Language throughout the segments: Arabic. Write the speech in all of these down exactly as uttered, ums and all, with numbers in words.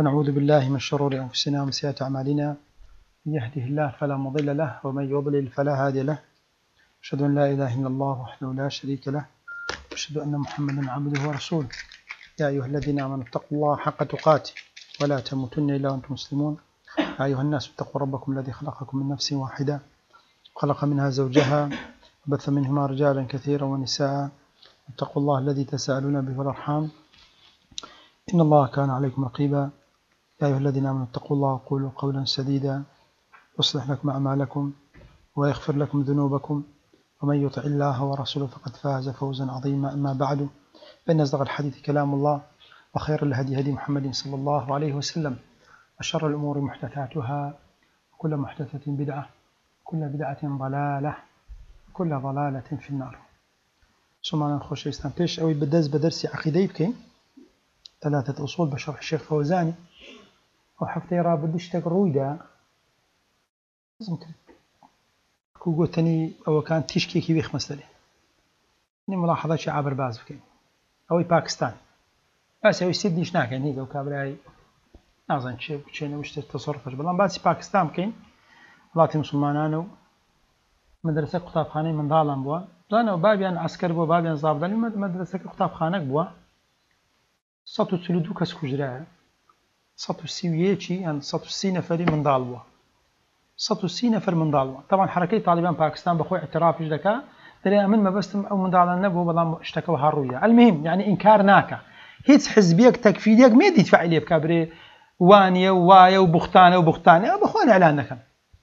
ونعوذ بالله من شرور أنفسنا ومن سيئات أعمالنا، من يهده الله فلا مضل له ومن يضلل فلا هادي له. أشهد أن لا إله إلا الله وحده لا شريك له، أشهد أن محمدا عبده ورسوله. يا أيها الذين آمنوا اتقوا الله حق تقاته ولا تموتن إلا وأنتم مسلمون. يا أيها الناس اتقوا ربكم الذي خلقكم من نفس واحدة وخلق منها زوجها وبث منهما رجالا كثيرا ونساء. اتقوا الله الذي تساءلون به والأرحام إن الله كان عليكم رقيبا. يا أيها الذين آمنوا اتقوا الله وقولوا قولا سديدا يصلح لكم أعمالكم ويغفر لكم ذنوبكم، ومن يطع الله ورسوله فقد فاز فوزا عظيما. أما بعد، فإن أصدق الحديث كلام الله، وخير الهدي هدي محمد صلى الله عليه وسلم، وشر الأمور محدثاتها، وكل محدثة بدعة، كل بدعة ضلالة، كل ضلالة في النار. سمعنا نخش يستنتج أو بدرس بدرس عقيدة بكين ثلاثة أصول بشرح الشيخ فوزاني، وحفتي رابد اشتق رويدا ممكن كوغوتني أو كان تشكي كي بيخ مسألة إني ملاحظة شيء عبر باز بكين أو باكستان بس أو سيدني شناك يعني هيك وكابراي نازن شيء شيء وش تصرفش بلان بس باكستان بكين لاتي مسلمانانو مدرسة كتاب خانة من ظالم بوا زانا وبابيان عسكر بوا بابيان ضابطاني مدرسة كتاب خانة بوا سطو تلودو كس كجرا سطو سيويتشي يعني سطو سي نفري من ضالوا سطو سي نفر من ضالوا. طبعا حركة طالبان باكستان بخوي اعتراف جدكا دري من ما بستم أو من ضالنا نبوا بضام اشتكوا هالرؤية. المهم يعني إنكار ناكا هيت حزبيك تكفيديك ما يدي تفعليه بكابري وانية وواية وبختانة وبختانة بخوان إعلانك.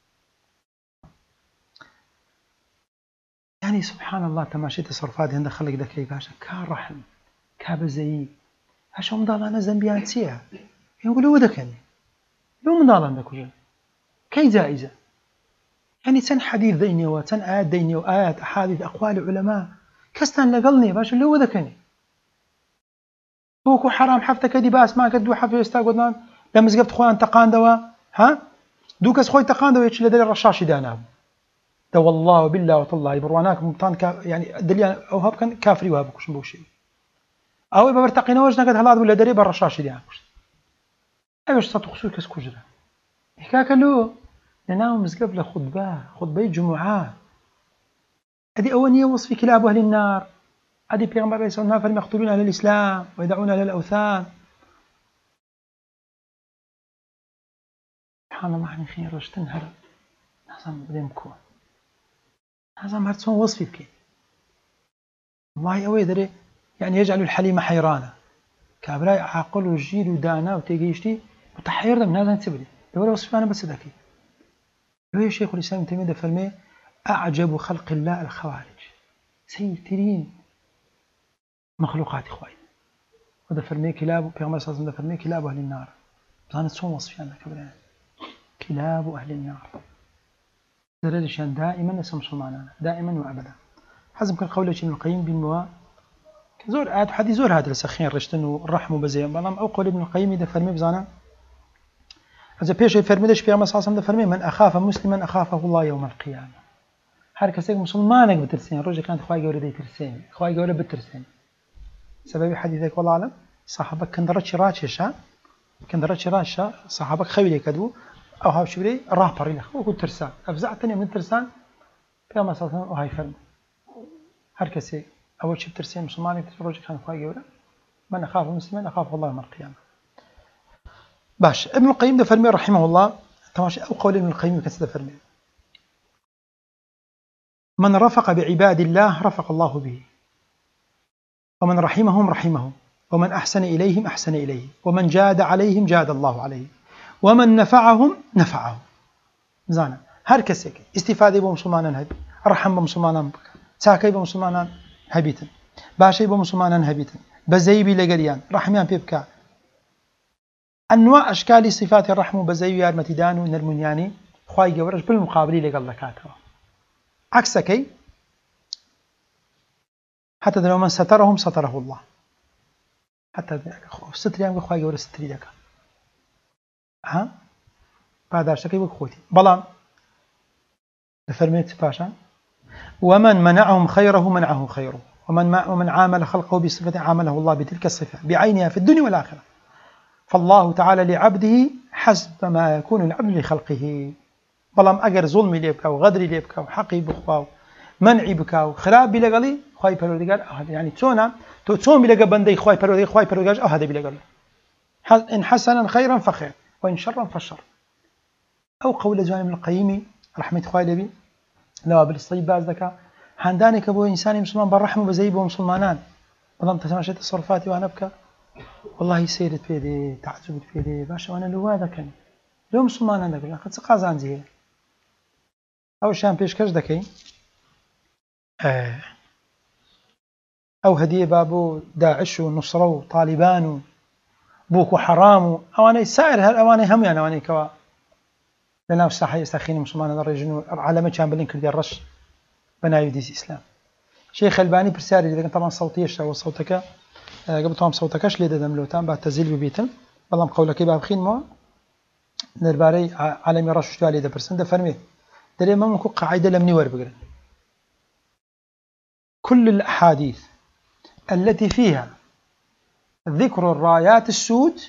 يعني سبحان الله تماشي تصرفات هند خلق ذكي باشا كارحم كابزي هشو مضالنا زنبيان سيها يقولوا ودكني لو مضالنا كوجا كي جائزة يعني تن حديث ديني وتن آيات ديني وآيات أحاديث أقوال علماء كستان لقلني باشا لو ودكني بوكو حرام حفتك دي باس ما كدو حفي استاقودنا لما زقفت خوان تقان دوا ها دوكس خوي تقان دوا يتش لدل الرشاشي داناب ده والله بالله وطلع برواناك مبطان كا يعني دليل أو هاب كان كافري وهاب كوش بوشي أو ببرتقينا وجهنا قد هلاد ولا دري بالرشاشي دي عكوش أيش ستخسر كس كجرا هكاك له لناهم مزقف لخطبة خطبة جمعة هذه أولية وصف كلاب أهل النار. هذه بيغمبر عليه الصلاة والسلام يقتلون أهل الإسلام ويدعون أهل الأوثان. سبحان الله عن خير رشتنهر نظام بدمكو نظام هرتسون وصفي بكي الله أوي دري يعني يجعل الحليم حيرانة كابراي عاقل وجيل ودانا وتيجيشتي متحير من هذا نتبلي لولا وصف أنا بس ذكي. لو يا شيخ الإسلام ابن تيمية فرمي أعجب خلق الله الخوارج سيترين مخلوقات إخواني وده فرمي كلاب في غمر صلى فرمي كلاب أهل النار. بزانت سون وصف أنا كابراي كلاب أهل النار درجة دائما نسمع سلمانا دائما وأبدا حسب كل قولة ابن القيم بالموا زور آد حدي زور هذا السخين رشتن والرحم وبزيم بلام أو قول ابن القيم ده فرمي بزانا إذا بيش يفرميش في أمس عاصم ده فرمي من أخاف مسلما أخافه الله يوم القيامة. هر كسيك مسلمانك بترسين رجع كانت خواي جوري دي ترسين خواي جوري بترسين سبب حديثك والله أعلم صاحبك كان درج راتشة كان درج راتشة صاحبك خوي كدو أو هاو شبري راه بريله وكنت ترسان أفزعتني من ترسان في أمس عاصم وهاي فرم هر كسيك أول شيء بترسين مسلمانك رجع كانت خواي جوري من أخاف مسلما أخافه الله يوم القيامة. باش ابن القيم ده فرمي رحمه الله تماشي أو قول ابن القيم كسده فرمي من رفق بعباد الله رفق الله به، ومن رحمهم رحمهم، ومن أحسن إليهم أحسن إليه، ومن جاد عليهم جاد الله عليه، ومن نفعهم نفعه. زانا هر كسيك استفادة بمسلمانا هبي رحم بمسلمانا ساكي بمسلمانا هبيتن باشي بمسلمانا هبيتن بزيبي لقريان رحميان بيبكا أنواع أشكال صفات الرحمة بزي يارمتدان ونرمونياني خواي جورج بالمقابل لقال لكاتها عكسكي حتى لو من سترهم ستره الله حتى ستر يام خواي جورج ستري لك ها بعد أشتكي بخوتي بلان فرميت باشا ومن منعهم خيره منعه خيره ومن ومن عامل خلقه بصفة عامله الله بتلك الصفة بعينها في الدنيا والآخرة. فالله تعالى لعبده حسب ما يكون العبد لخلقه. بلام أجر ظلمي ليبكا وغدري ليبكا وحقي بخواو منعي بكاو خراب بلغلي خواي پروردگار يعني تونا تو توم بلغ بندي خواي پروردگار خواي پروردگار أو هذا بلغل إن حسنا خيرا فخير وإن شرا فشر. أو قول جوان ابن القيم رحمة خواي لبي لو بالصيب باز دكا هندانك أبو إنسان مسلمان بالرحمة بزيب ومسلمانان بلام تتماشى تصرفاتي وأنا بكا والله سيرت فيدي تعجبت فيدي باشا وأنا لو هذا كان لو مسلمان عندك قد سقازان زيه أو شان بيشكش دكي أو هدية بابو داعش ونصرة وطالبان وبوك وحرام أواني سائر هالأواني هم يعني أواني كوا لنا الساحة يستخين مسلمان هذا الرجل علامة كان بلين كردي الرش بنا يديس إسلام. شيخ الباني برسالة إذا كان طبعا صوتية أو صوتك قبل طبعا صوتكش ليدا دملوتان بعد تزيل ببيتم والله قولك باب خين ما نرباري عالمي رش شتوى ليدا برسن ده فرمي دليل ما ممكن قاعدة لمني وربقرن كل الأحاديث التي فيها ذكر الرايات السود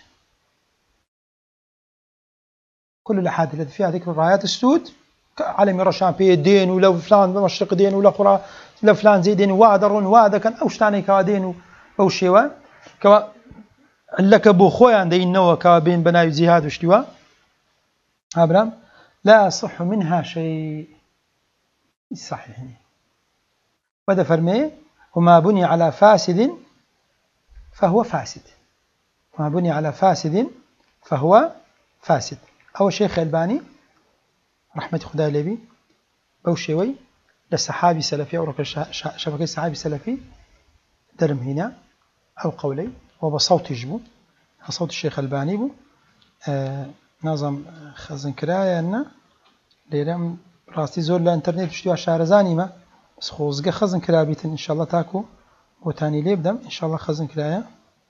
كل الأحاديث التي فيها ذكر الرايات السود عالمي رشان بي دين ولو فلان مشرق دين ولا قرى لو فلان زي دين وادر وادر كان أوش تاني كادين أو شيوا كوا لك أبو خويا عندي النوى كابين بناي زياد وشتوا أبرام لا يصح منها شيء صحيح وهذا فرمي وما بني على فاسد فهو فاسد وما بني على فاسد فهو فاسد. أو شيخ الباني رحمة خدا لبي بوشيوي للصحابي سلفي أو ركن شبكة الصحابي سلفي درم هنا أو قولي وبصوت يجبو صوت الشيخ الباني بو آه نظم خزن كرايا أن ليرم راستي زور لإنترنت بشتوى شارزاني ما بس خوزق خزن كرابيتن إن شاء الله تاكو وتاني لي بدم إن شاء الله خزن كرايا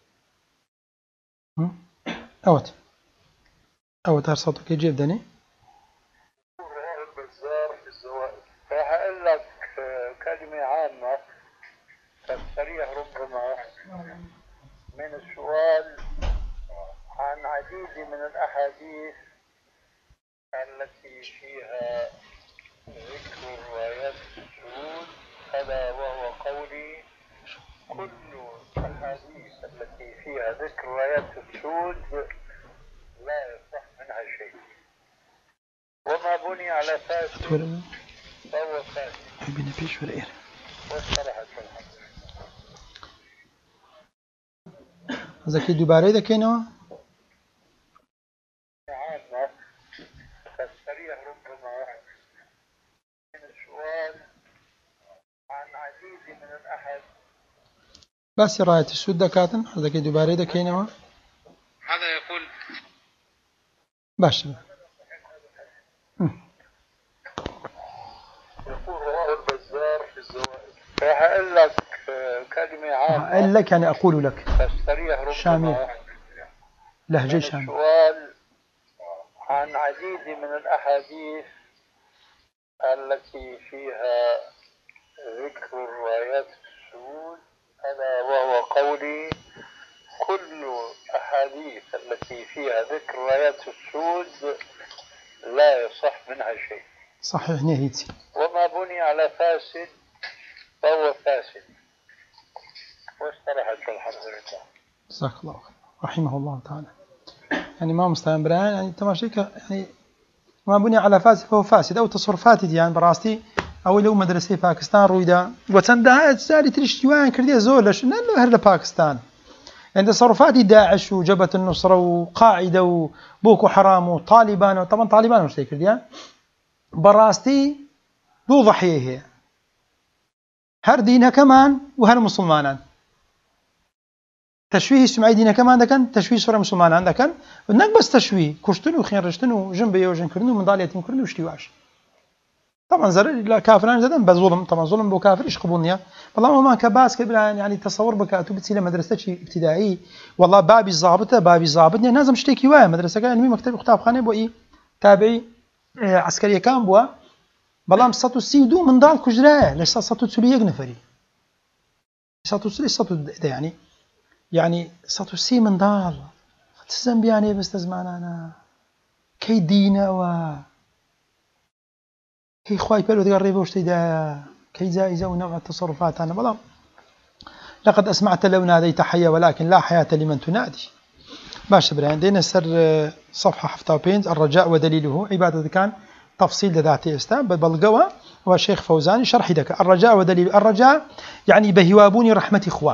أوت أوت هر صوتك يجيب دني راح أقول لك كلمة عامة تستريح ربما من السؤال عن عديد من الأحاديث التي فيها ذكر روايات السجود ألا وهو قولي كل الأحاديث التي فيها ذكر روايات السجود لا يصح منها شيء وما بني على فاسد فهو فاسد والصراحة زكي دوباره دكينوا عامة تستريح ربما من السؤال عن عديد من الأحد بس راية السود دكاتن زكي دوباره دكينوا هذا يقول باش يقول رواه البزار في الزوائد. راح أقول لك كلمة عامة أقول لك يعني أقول لك تستريح ربما شامية لهجة من شامية السؤال عن عديد من الأحاديث التي فيها ذكر روايات السجود ألا وهو قولي كل الأحاديث التي فيها ذكر روايات السجود لا يصح منها شيء صحيح نهيتي وما بني على فاسد فهو فاسد واسترحت الحمد لله. جزاك الله خير رحمه الله تعالى. يعني ما مستعين برهان يعني تماشيك يعني ما بني على فاسد فهو فاسد أو تصرفات يعني براستي أو لو مدرسة باكستان رويدا وتندها سالي تريشتوان كردية زولش لأنه هرد باكستان يعني تصرفات داعش وجبهة النصرة وقاعدة وبوكو حرام وطالبان وطبعا طالبان مش كردية براستي دو ضحية هي هر دينها كمان وهر مسلمان تشويه السمعي دينها كمان ده كان تشويه صورة مسلمان عندها كان ونك بس تشويه كشتن وخين رشتن وجنبي وجن كردن ومن ضالية يتم كردن وشتيواش طبعا زر لا كافران زدن بظلم طبعا ظلم بو كافر ايش قبولنيا والله ما كباس كبران يعني تصور بكاتو بتسيله مدرسه شي ابتدائي والله بابي الضابطه بابي ضابط يعني لازم اشتكي وياه مدرسه كان علمي مكتب كتابخانه بو اي تابعي اه عسكريه كان بو بلام سطو سيدو من ضال كجراه ليش سطو تسولي نفري سطو سلي سطو ده يعني يعني سطو سي من ضال تزم بياني بس زمانانا كي دينا و كي خواي بلو تقرب وشتي دا كي زائزة ونوع التصرفات أنا بلا لقد أسمعت لو ناديت حيا ولكن لا حياة لمن تنادي. باش برهان دينا سر صفحة حفظة بينز الرجاء ودليله عبادة كان تفصيل ذاتي استا بالقوى وشيخ فوزاني شرح دك الرجاء ودليل الرجاء يعني بهوابوني رحمة إخوة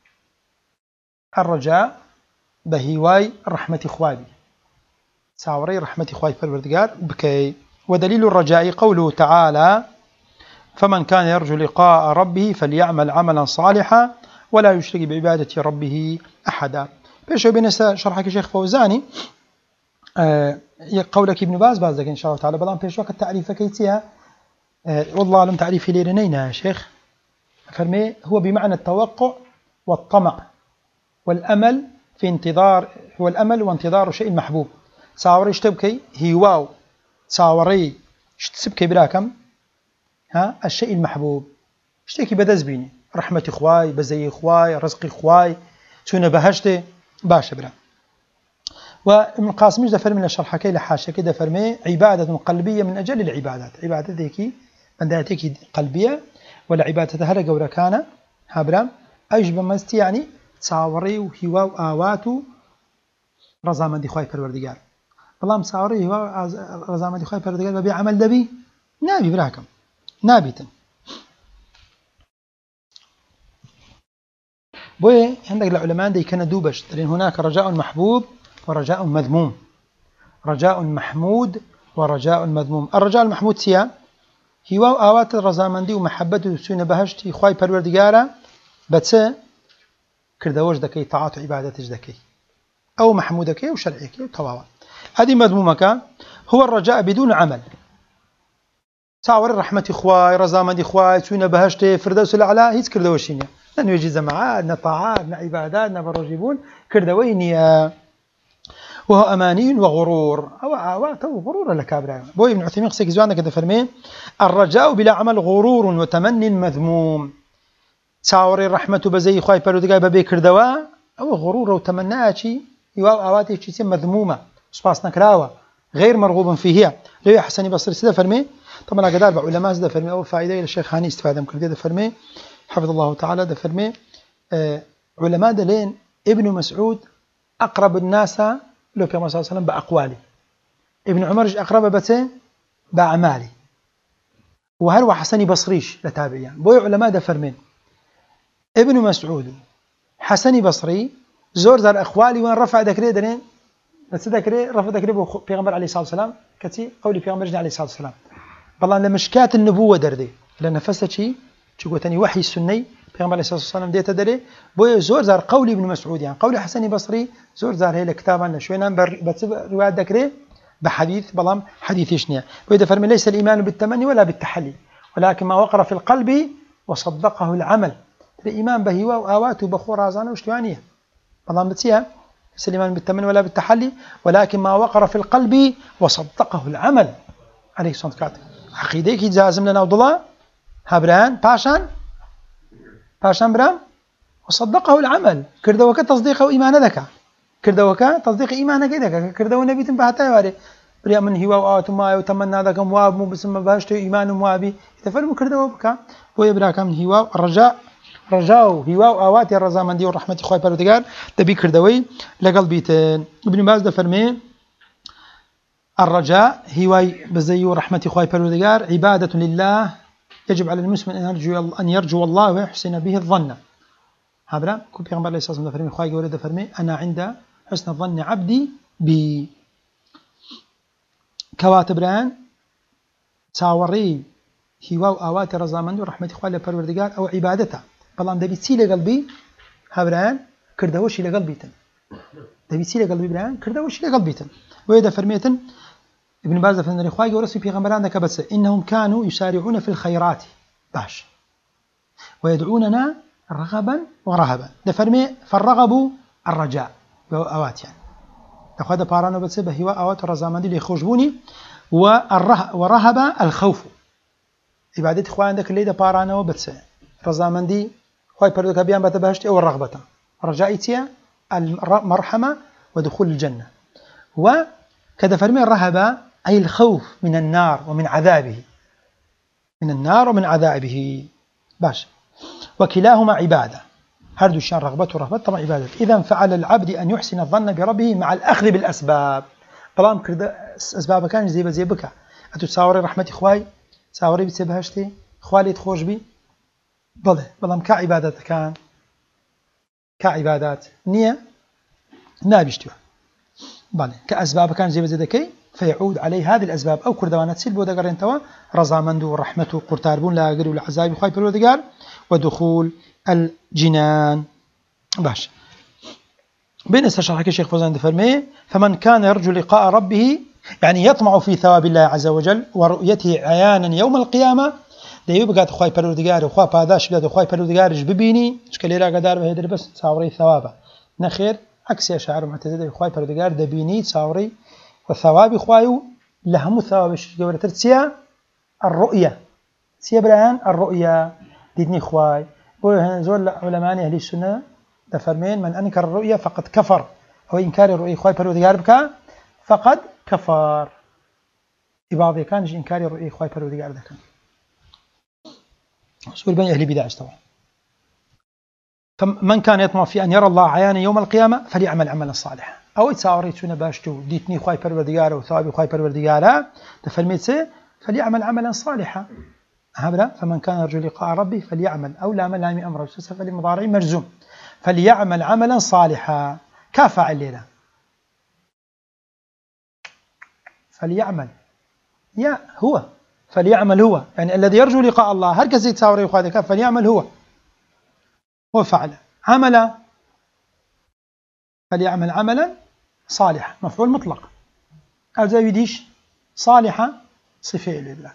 الرجاء بهواي رحمة إخوابي ساوري رحمة إخوائي فالوردقار بكي. ودليل الرجاء قوله تعالى فمن كان يرجو لقاء ربه فليعمل عملا صالحا ولا يشرك بعبادة ربه أحدا. بيش بينسى شرحك شيخ فوزاني أه قولك ابن باز باز إن شاء الله تعالى بلان بيش وقت تعريف كيتيها أه والله أعلم تعريفي ليرنينا يا شيخ فرمي هو بمعنى التوقع والطمع والأمل في انتظار هو الأمل وانتظار شيء محبوب ساوري اشتبكي هيواو ساوري اشتسبكي براكم ها الشيء المحبوب اشتكي بدز بيني رحمة إخواي بزي إخواي رزق إخواي سنة بهجتي باشا برا. وابن القاسم ده فرمي للشرح كي لحاشة كده فرمي عبادة قلبية من أجل العبادات عبادة ذيكي من ذاتك قلبية ولا عبادة هلا جورا كان هابرا أجب مستي يعني ساوري وهوا وآواتو رزامن دي خواي پروردگار بلام ساوري هوا رزامن دي خواي پروردگار ببي عمل دبي نابي براكم نابيتن بوي عندك العلماء دي كان دوبش لأن هناك رجاء محبوب ورجاء مذموم رجاء محمود ورجاء مذموم. الرجاء المحمود سيا هوا وآوات الرزامن دي ومحبته سوين بهشتي خواي پروردگارا بس كردوش دكي طاعات عبادتش دكي أو محمودك وشرعك وطواوا. هذه مذمومك هو الرجاء بدون عمل ساور رحمة إخواي رزامة إخواي سوينا بهشتي فردوس الأعلى هيت كردوشينيا لأنه يجي زمعات نطاعات نعبادات نبرجبون كردوينيا وهو أماني وغرور أو عوات وغرور لكابرا. بوي ابن عثيمين قصيك زوانا كده فرمين الرجاء بلا عمل غرور وتمني مذموم ساوري رحمة بزي إخواي بلودقاي ببي كردوا أو غرور وتمناها يواو أواتي شيء مذمومة سباس نكراوة غير مرغوب فيها. لو حسني بصري سيدا فرمي طبعا قدار بعض علماء سيدا فرمي أول فائدة إلى الشيخ هاني استفادة ممكن كده فرمي حفظ الله تعالى ده فرمي آه علماء دلين ابن مسعود أقرب الناس لو في الله صلى الله عليه وسلم بأقوالي ابن عمر أقرب بتين بأعمالي وهل حسني بصريش لتابعيا. بوي علماء ده فرمين ابن مسعود حسني بصري زور زار أخوالي وين رفع ذكري درين بس ذكري رفع ذكري بيغمبر عليه الصلاة والسلام كتي قولي بيغمبر عليه الصلاة والسلام بالله لمشكات النبوة دردي لأن فسد شيء شو تاني وحي السني بيغمبر عليه الصلاة والسلام ديت دري بوي زور زار قولي ابن مسعود يعني قولي حسني بصري زور زار هي الكتابة شوينا بس رواية ذكري بحديث بالله حديث يشنيا بوي فرمي ليس الإيمان بالتمني ولا بالتحلي ولكن ما وقر في القلب وصدقه العمل. الإيمان بهوا وآواته بخور رازانه وشتوانيه والله بتسيها ليس الإيمان بالتمن ولا بالتحلي ولكن ما وقر في القلب وصدقه العمل عليه الصلاة والسلام. عقيدك جازم لنا وضلا هبران باشان باشان برام وصدقه العمل كردوك تصديق وإيمان ذكا كردوك تصديق إيمان ذكا كردو النبي تنبهتا واري بريا من هوا وآواته ما يتمنى ذاك مواب مو بسم بهشت إيمان موابي يتفرم كردو بك ويبرا كم هوا الرجاء رجاء هوا وآواتي الرزامندي والرحمة إخوائي بارودقار دبي كردوي لقلبيتين. ابن باز ده فرمي الرجاء هواي بزي ورحمة إخوائي بارودقار عبادة لله يجب على المسلم أن يرجو, أن يرجو الله ويحسن به الظن. هابرا كل بيغمبر عليه الصلاة والسلام فرمي إخوائي قولي ده فرمي أنا عند حسن الظن عبدي بي كواتبران ساوري هوا وآواتي الرزامندي والرحمة إخوائي بارودقار أو عبادته بلان دبي تسيل قلبي هبران كردوشي لقلبيتن دبي تسيل قلبي بران كردوشي لقلبيتن. وإذا فرميتن ابن باز فرمي إخوائي ورسي في غمران ذاك بس إنهم كانوا يسارعون في الخيرات باش ويدعوننا رغبا ورهبا. ده فرمي فالرغب الرجاء وآوات يعني تأخذ بارانو بس بهوا آوات الرزامندي اللي يخرجوني ورهب الخوف عبادة إخوان ذاك اللي ده بارانو بس رزامندي خواهي پردوكا بيان بات بهشت او الرغبة رجائتيا المرحمة ودخول الجنة. وكذا فرمي الرهبة أي الخوف من النار ومن عذابه، من النار ومن عذابه. باش وكلاهما عبادة، هردو الشان رغبته ورهبته طبعا عبادة. إذا فعل العبد أن يحسن الظن بربه مع الأخذ بالأسباب. بلام كرد أسباب كان زي بزي بك أتساوري رحمة إخواي ساوري بتسبهشتي خوالي تخوش بي بله بلام كعبادات كان كعبادات نية نابشتوه بله كأسباب كان زي بزي دكي فيعود عليه هذه الأسباب أو كردوانات سيل بودا قرين توا رضامند ورحمة قرتاربون لا غير ولا عذاب إخواي بالودقار ودخول الجنان. باش بين استشرحك الشيخ فوزان دفرمي فمن كان يرجو لقاء ربه يعني يطمع في ثواب الله عز وجل ورؤيته عيانا يوم القيامة ده يبقى خواي بالودقار وخوا باداش بلاد وخواي بالودقار ببيني اشكالي لا قدار بهدر بس تصاوري ثوابه نخير عكس يا شاعر معتزله خواي بالودقار دبيني تصاوري والثواب خوايو لهم الثواب الشجورة ترتسيا الرؤية سيا برهان الرؤية ديتني خواي زول علماء أهل السنة دفرمين من أنكر الرؤية فقد كفر أو إنكار الرؤية خواي بالودقار بك فقد كفر. بعض كان إنكار الرؤية خواي بالودقار ده كان سؤال بني أهل بداعش طبعا. فمن كان يطمع في أن يرى الله عيانا يوم القيامة فليعمل عملا صالحا أو يتصاوري تشونا باشتو ديتني خواي بالودقار وثوابي خواي بالودقار دفرميت فليعمل عملا صالحا هبلا. فمن كان يرجو لقاء ربه فليعمل أو لا ملامي أمره فلمضارع مرزوم فليعمل عملا صالحا كافع الليلة فليعمل يا هو فليعمل هو يعني الذي يرجو لقاء الله هركز يتصاور يخاذك فليعمل هو هو فعل عمل فليعمل عملا صالحا مفعول مطلق أو زي يديش صالحا صفة الإدراك.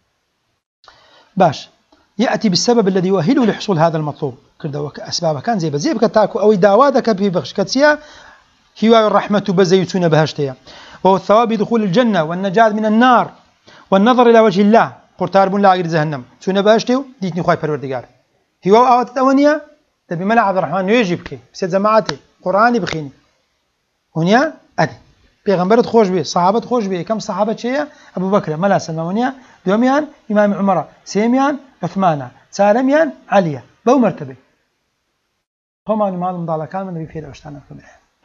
باش يأتي بالسبب الذي يؤهله لحصول هذا المطلوب كده أسباب كان زي بزي بكتاكو أو دعواتك ببخش كتسيا هواء الرحمة بزيتون بهشتيا وهو الثواب دخول الجنة والنجاة من النار والنظر إلى وجه الله قرتار بن لا غير جهنم تون بهشتيو ديتني خواي پروردگار هواء آوات الأونية تبي ملا عبد الرحمن يجيبك بسيد جماعتي قرآني بخيني هونيا أدي پیغمبرت خوش بي صحابت خوش بي كم صحابة شيء أبو بكر ملا سلمونيا دوميان إمام عمر سيميان عثمان سالميان عليا بو مرتبه هم أنا معلوم ضالا كان من بيفيد أشتانا كله.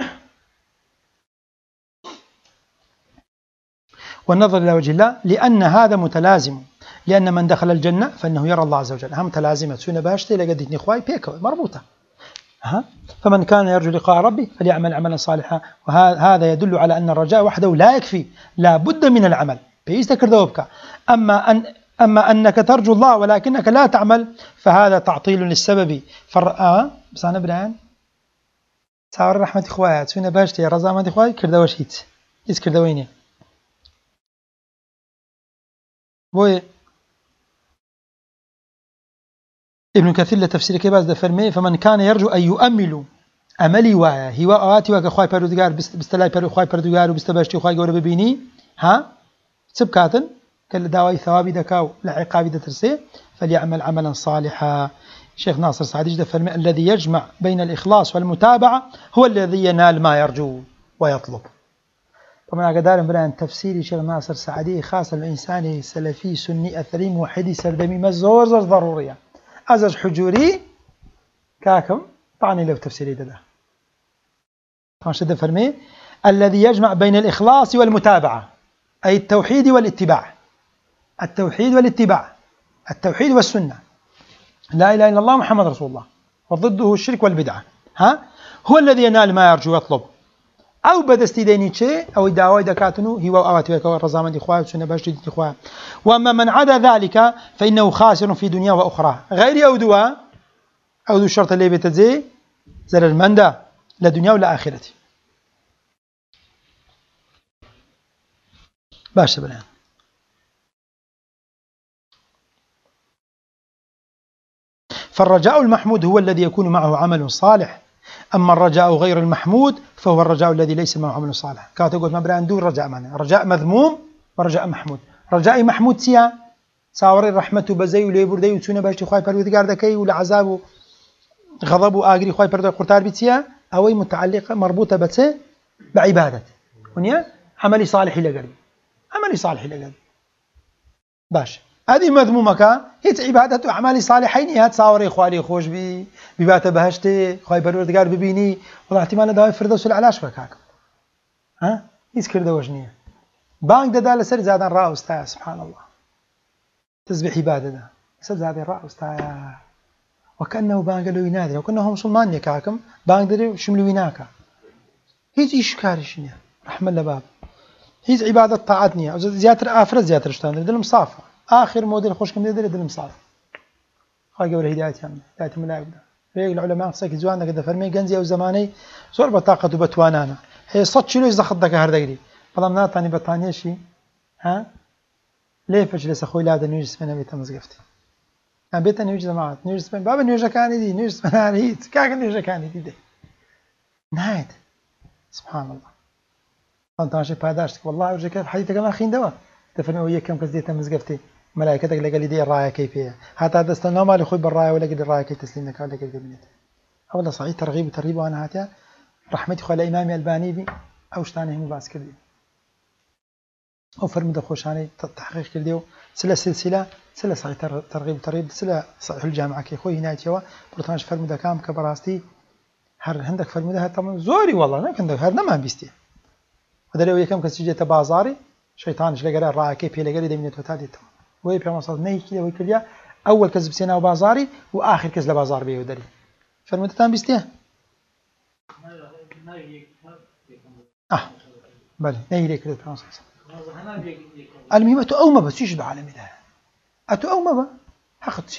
والنظر إلى وجه الله لأن هذا متلازم لأن من دخل الجنة فإنه يرى الله عز وجل هم متلازمة سنة باشتي لقدتني خواي بيكو مربوطة ها. فمن كان يرجو لقاء ربه فليعمل عملا صالحا وهذا يدل على أن الرجاء وحده لا يكفي لا بد من العمل بيستكر ذوبك. أما أن أما أنك ترجو الله ولكنك لا تعمل فهذا تعطيل للسبب فرأى بس أنا بران صار رحمة إخوات سنة باشتي رزامة إخوات كردوش هيت إيش كردويني بوي ابن كثير لتفسير كيباز دفرمي فمن كان يرجو أن يؤمل أملي وايا هو آتي وك خواي پروردگار بستلاي پر خواي پروردگار وبستباشتي خواي جور ببيني ها سبكاتن كل داوي ثوابي دكاو لعقابي دترسي فليعمل عملا صالحا. شيخ ناصر سعدي دفرمي الذي يجمع بين الإخلاص والمتابعة هو الذي ينال ما يرجو ويطلب. طبعا قدار بلان تفسيري شيخ ناصر سعدي خاصة الإنساني سلفي سني أثري موحدي سردمي مزور زر ضرورية أزج حجوري كاكم طعني له تفسيري ده طبعا شد فرمي الذي يجمع بين الإخلاص والمتابعة أي التوحيد والاتباع التوحيد والاتباع التوحيد والسنة لا إله إلا الله محمد رسول الله وضده الشرك والبدعة ها هو الذي ينال ما يرجو ويطلب أو بدستي ديني شيء أو دعوة دكاتنو هو أواتيك ورزامة إخوة وسنة باشتي إخوة. وأما من عدا ذلك فإنه خاسر في دنيا وأخرى غير أو دواء أو دو الشرط اللي بتزي زر المندى لا دنيا ولا آخرة. باش بلان فالرجاء المحمود هو الذي يكون معه عمل صالح أما الرجاء غير المحمود فهو الرجاء الذي ليس معه عمل صالح. كاتقول ما بران دون رجاء معنا رجاء مذموم ورجاء محمود. رجاء محمود سيا ساوري رحمته بزي وليبر دي وتسونه باشتي خواي پروردگار دكي ولا عذاب غضب واغري خواي پروردگار قرتار بيتيا او متعلقه مربوطه بس بعبادة ونيا عملي صالح لقلبي عملي صالح لقلبي باش هذه مذمومك هي عبادة وأعمال صالحين هي تصاوري خوالي خوش بي ببات بهشتي خوي بروردگار ببيني والله احتمال داوي فردوس العلاش بكاك ها يذكر دوجنيه بانك ددا لسر زادن راء استاذ سبحان الله تسبح عبادة ده لسر زادن راء استاذ وكأنه بانك لو ينادي وكأنه مسلمان يكاكم بانك دري شملو يناكا هيج ايش كارشني رحم الله باب هيج عبادة طاعتني زياتر آفرة زياتر شتان دل مصافة آخر موديل خوش كم دل دل مصافة خاقة ولا هداية هم هداية ملاك ده ريق العلماء قصيك زوانا قد فرمي جنزي أو زماني صور بطاقة بتوانانا هي صد شلو يزخط دك هردقري والله مناطني بطانية شي ها ليه فجلس أخوي لا هذا نيجس من بيت مزقفتي أنا بيت نيجس معه نيجس من باب نيجس كان دي نيجس من هريت كاك نيجس كان دي ده نهاية سبحان الله أنت ماشي بهداشتك والله وجه كيف حديثك ما خين دوا تفرمي وياك كم كزيت مزقفتي ملائكتك لقال دي الراية كيفية حتى هذا استنى ما لخوي بالراية ولا قد الراية كي تسليمك ولا قد بنيت أولا صحيح ترغيب وترغيب وأنا هاتيا رحمتي خلا إمامي الباني بي أو شتاني هم باس كردي أو فرمي خوشاني تحقيق كرديو سلا سلسلة سلا صحيح ترغيب وترغيب سلا صحيح الجامعة كي خوي هنا يتوا برتانش فرمي كام كبراستي هر عندك فرمي ده طبعا زوري والله ما عندك هر ما بيستي هذا لو يكمل كسيجة بازاري شيطانش لقى الراعي كيف لقى دي من توتادي تمام وهي بيوم صار نهي كذا ويكليا أول كذب سينا وبازاري وآخر كذب بازار بيه ودري فرمتتان بيستيه آه بله نهي ليك كذا بيوم صار المهم أتوأوما بس يشبه عالمي ده أتوأوما با حقتش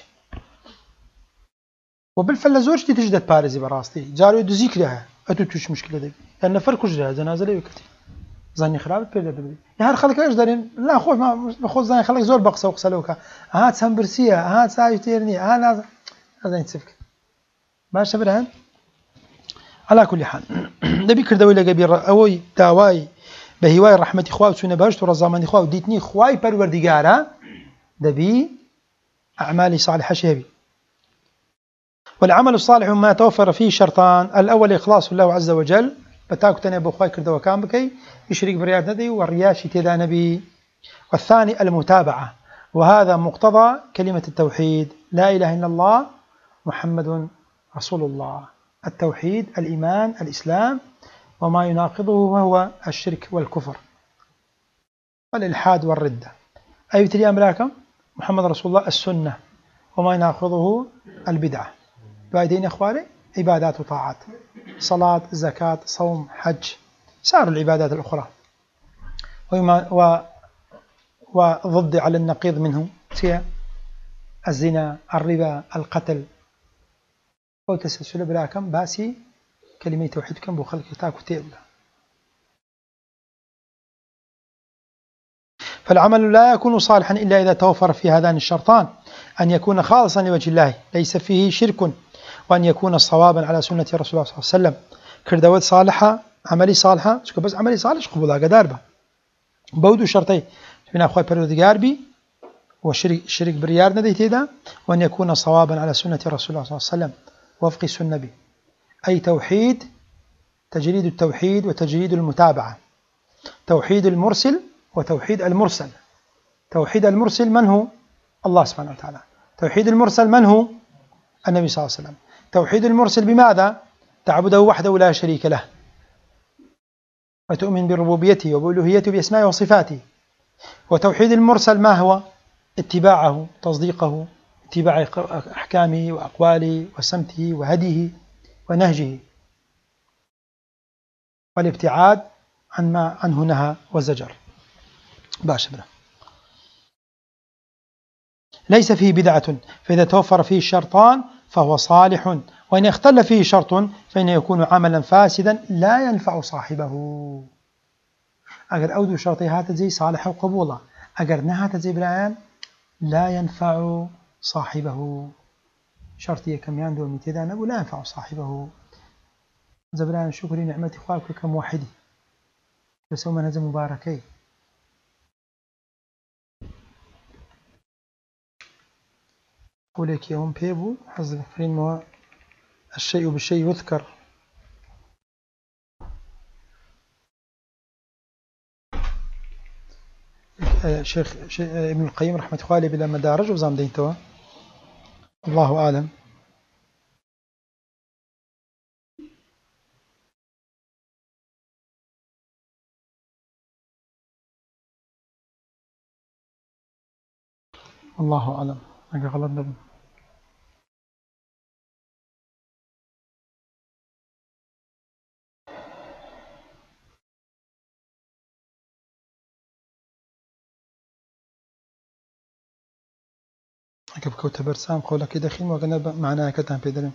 وبالفعل زوجتي تجدد بارزي براستي جارو يدزيك لها أتوتوش مشكلة دي لأن فرق جرها جنازة لي وكتي زاني خراب بيرد بدي يا هر خلك ايش دارين لا خوش ما بخوض زاني خلك زول بقصه وقسلوكا هات سمبرسيه هات سايتيرني ها هذا يتسفك باش شبرهن على كل حال نبي كردوي لقبي اوي داواي بهواي رحمه اخوا وسنه باش ورزمان اخوا وديتني خواي پروردگارا دبي اعمالي صالحه شيبي والعمل الصالح ما توفر فيه شرطان الاول اخلاص الله عز وجل بتاكو تاني ابو خواي كردوا كان بكي يشرك برياض ندي والرياشي تيدا نبي والثاني المتابعة وهذا مقتضى كلمة التوحيد لا إله إلا الله محمد رسول الله التوحيد الإيمان الإسلام وما يناقضه وهو الشرك والكفر والإلحاد والردة أي تريان بلاكم محمد رسول الله السنة وما يناقضه البدعة بعدين أخواني عبادات وطاعات صلاة زكاة صوم حج سائر العبادات الأخرى وما و وضد على النقيض منه الزنا الربا القتل وتسلسل بلاكم باسي كلمة توحيدكم بخلق تاكو تيبلا فالعمل لا يكون صالحا إلا إذا توفر في هذان الشرطان أن يكون خالصا لوجه الله ليس فيه شرك وأن يكون صوابا على سنة رسول الله صلى الله عليه وسلم كردوات صالحة عملي صالحة بس عملي صالح قبولها قداربة بودو شرطي من أخوة پروردگار بي وشرك شرك بريار نديت هذا وأن يكون صوابا على سنة رسول الله صلى الله عليه وسلم وفق السنة بي أي توحيد تجريد التوحيد وتجريد المتابعة توحيد المرسل وتوحيد المرسل توحيد المرسل من هو؟ الله سبحانه وتعالى توحيد المرسل من هو؟ النبي صلى الله عليه وسلم توحيد المرسل بماذا؟ تعبده وحده لا شريك له وتؤمن بربوبيته وبألوهيته بأسمائه وصفاته وتوحيد المرسل ما هو؟ اتباعه تصديقه اتباع أحكامه وأقواله وسمته وهديه ونهجه والابتعاد عن ما عنه نهى وزجر باشبرا ليس فيه بدعة فإذا توفر فيه الشرطان فهو صالح وإن اختل فيه شرط فإنه يكون عملا فاسدا لا ينفع صاحبه أجر أودو شرطي هات زي صالح وقبوله أجر نهات زي بلايان لا ينفع صاحبه شرطي كم يندو متدا نبو لا ينفع صاحبه زبلان شكري نعمتي خالك كموحدي بس هم نزل مباركي قولك يوم بيبو حزب فرين مو الشيء بالشيء يذكر شيخ ابن القيم رحمة الله عليه بلا مدارج وزام دينتوا الله أعلم. الله أعلم أنا غلط نبي. أكيد كوت برسام قولك دخيل وقنا معناها كتان بيدرم.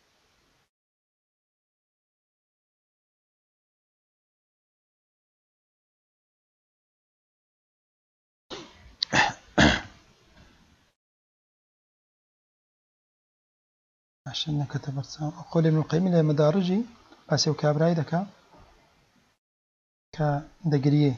عشان كتب برسام أقول ابن القيم اللي مدارجي بس وكابراي دكا كدقريه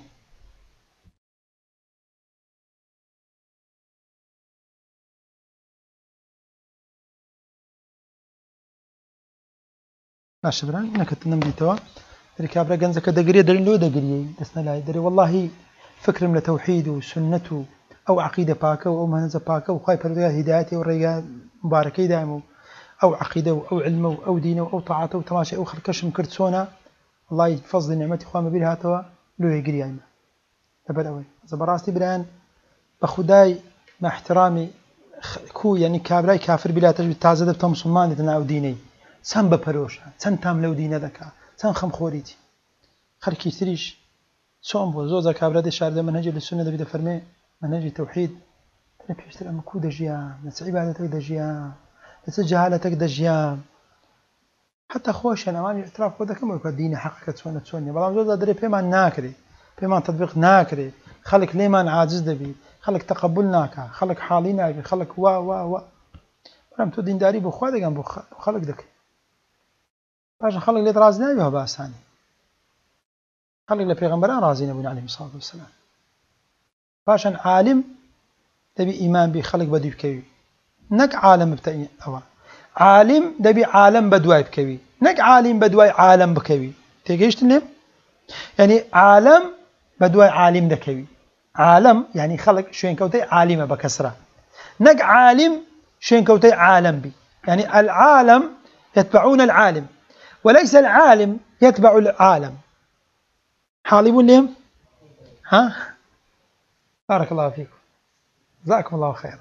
باش بران نكت نمدي توا الكابرا جنزة كدقريه درين له دقريه دسنا لا دري والله فكر من توحيد وسنته أو عقيدة باكة أو منهج باكة وخاي بردها هدايته ورجاء مباركة دائمه أو عقيدة أو علمه أو دينه أو طاعته وتماشي أو خلكش مكرتسونا الله يفضل نعمتي خوام بيرها توا له يجري عنا تبى أوي زبراستي بران بخداي مع احترامي كو يعني كابراي كافر بلا تجوي تازد بتم مسلمان تناو ديني سن بپروشا سن تام لو دينه دكا سن خم خوريتي خلكي تريش صوم بو زوزا كابرا دي شارد منهج السنه دبي فرمي منهج التوحيد انا بيشتري مكو دجيا نس عبادتك دجيا نس جهالتك دجيا حتى خوش انا ما اعتراف خذك كم يكون ديني حقك تسونا تسوني بلا زوزا دري بما ناكري بما تطبيق ناكري خلك ليمان عاجز دبي خلك تقبلناك خلك حالينا خلك وا وا وا رم تو دينداري بو خوا دغان بو خلق دك باش خلق لي رازنا بها باساني خلق لبيغمبران رازين ابن عليه الصلاه والسلام باشن عالم دبي ايمان بخلق بدي بكوي نك عالم بتاعي او عالم دبي عالم بدواي بكوي نك عالم بدواي عالم بكوي تيجيشت ليه يعني عالم بدواي عالم دكوي عالم يعني خلق شوين كوتي عالمه بكسره نك عالم شين كوتي عالم بي يعني العالم يتبعون العالم وليس العالم يتبع العالم حالبون لهم ها بارك الله فيكم جزاكم الله خيرا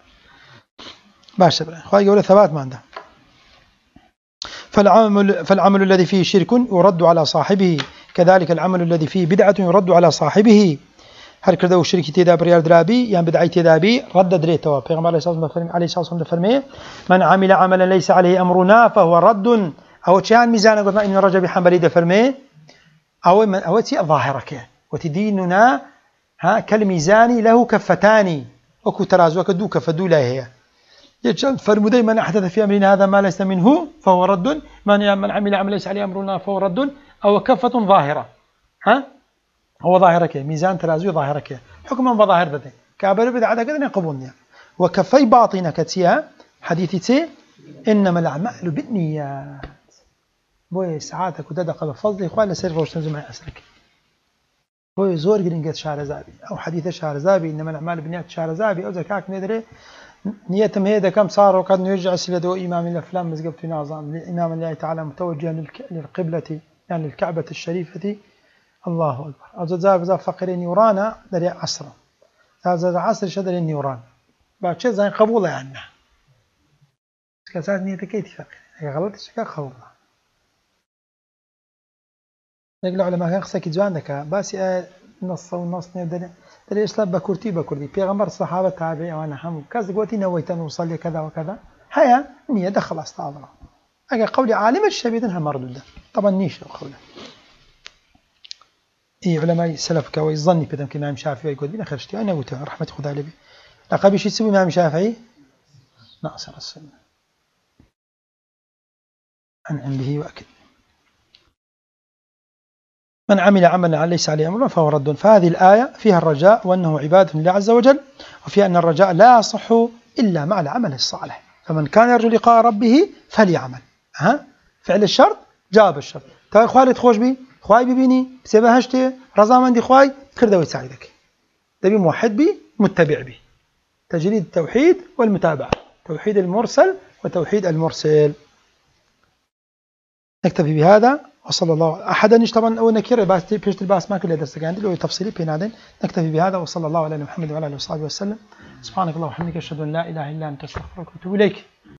باشا اخوي يقول ثبات ما عنده فالعمل فالعمل الذي فيه شرك يرد على صاحبه كذلك العمل الذي فيه بدعة يرد على صاحبه هر كردو شركي تيدا بريال درابي يعني بدعي تيدا بي رد دريتوا پیغمبر عليه الصلاه والسلام فرمي من عمل عملا ليس عليه امرنا فهو رد او كان ميزان قلنا ان رجب حنبلي ده فرمي او من او تي ظاهرك وتديننا ها كالميزان له كفتان وكو ترازو كدو كفدو لا هي يجن فرمودي من احدث في امرنا هذا ما ليس منه فهو رد من من عمل عملا ليس عليه امرنا فهو رد او كفه ظاهره ها هو ظاهرك ميزان ترازو ظاهرك حكما بظاهر بده كابر بدعه كذا قبولني وكفي باطنك تيا حديثي تي انما الاعمال بالنيات بوي ساعاتك وتدق بفضل اخوان سير روشن زي ما اسرك بوي زور جرينجت شهر زابي او حديث شهر زابي انما الاعمال بالنيات شهر زابي او زكاك ندري نيتهم هيدا كم صار وقد يرجع سيدو امام الافلام مزقبت ناظم الامام الله تعالى متوجها للقبله يعني الكعبه الشريفه الله أكبر أزاد زاد فقيرين يورانا دري عصر زاد عصر شدر النيوران بعد شيء زين قبوله يعني كساد نيتك كيف فقير هي غلط شكا قبوله نقول علماء كان خسك جواندك بس نص ونص ندري دري إسلام بكرتي بكرتي بيغمبر الصحابة تابعين وأنا هم كذا قوتي نويت أن أصلي كذا وكذا هيا نية دخل أستاذنا أجا قولي عالم الشبيدن هم مردودة طبعا نيش قوله إيه علماء السلف كوي ظني بدم كإمام شافعي يقول بنا خرجتي أنا وتها رحمة خدا عليه لقب شيء يسوي إمام شافعي ناصر السنة عن عنده وأكد من عمل عملا ليس عليه أمرنا فهو رد فهذه الآية فيها الرجاء وأنه عبادة لله عز وجل وفيها أن الرجاء لا يصح إلا مع العمل الصالح فمن كان يرجو لقاء ربه فليعمل ها فعل الشرط جاب الشرط تا خوالي تخوش بي خواي ببيني بسبب هشتي رضا مندي خواي كردوي تساعدك دبي موحد بي متبع بي. تجريد التوحيد والمتابعة، توحيد المرسل وتوحيد المرسل. نكتفي بهذا وصلى الله. أحدا نيش طبعا أول نكير باس بيشت الباس ما كل درس عندي له تفصيلي بينادين. نكتفي بهذا وصلى الله على محمد وعلى آله وصحبه وسلم. سبحانك اللهم وبحمدك أشهد أن لا إله إلا أنت أستغفرك وأتوب إليك.